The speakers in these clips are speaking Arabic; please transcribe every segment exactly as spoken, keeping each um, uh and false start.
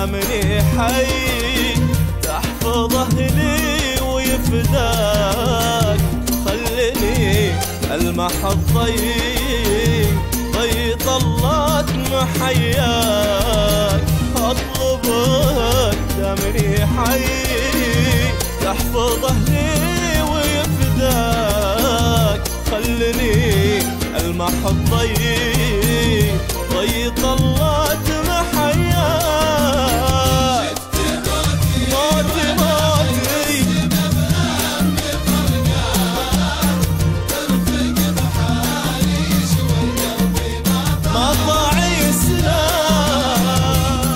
دامني حي تحفظ أهلي ويفداك، خلني ألمح الضي ضي طلات محياك، أطلبك دامني حي تحفظ أهلي ويفداك، خلني ألمح الضي ضي طلات محياك. موتي موتي مطاعي سلام.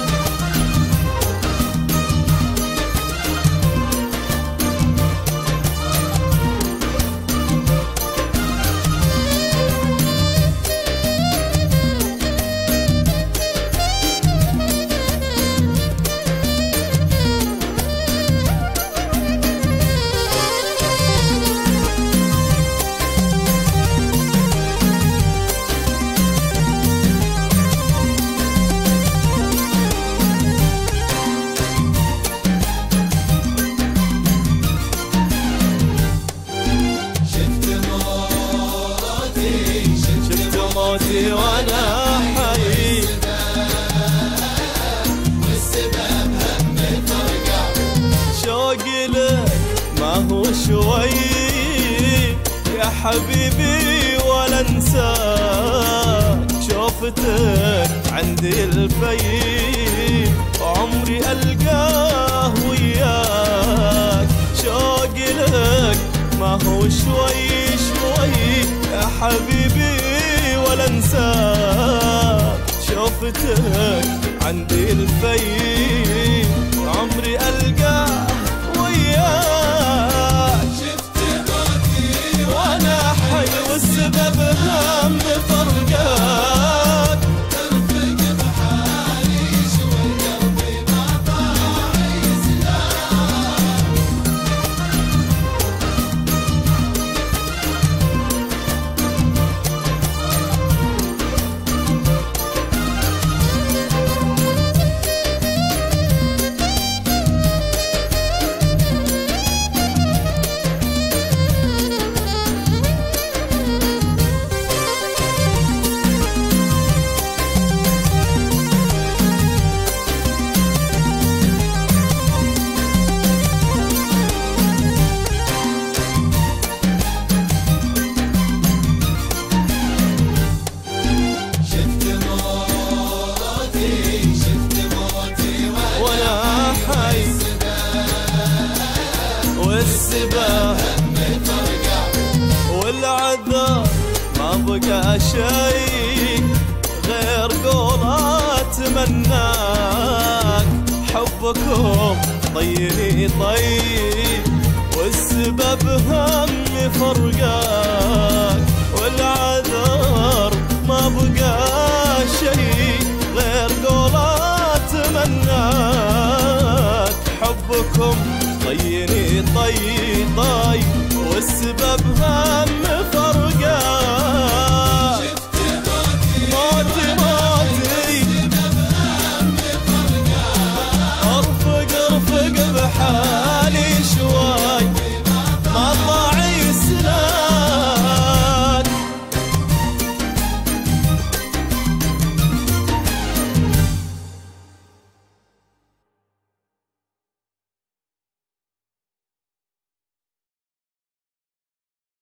موتي وانا حي والسبب هم فرقع، شوقي لك ما هو شوي يا حبيبي ولا انساك، شوفتك عندي الفي عمري القاه وياك، شوقي لك ما هو شوي شوي يا حبيبي ولا انساك، شوفتك عندي الفي عمري القاه وياك. شفت موتي وانا حي والسبب هم فرقاك، ترفق بحالي شوي قلبي ما طاعي سلام. شفت موتي شفت موتي وانا حي والسباب هم فرقع، والعذاب ما بقى شيء غير قولات مناك، حبكم طيني طي والسبب هم فرقاك، والعذر ما بقى شيء غير قولات مناك، حبكم طيني طي طي والسبب هم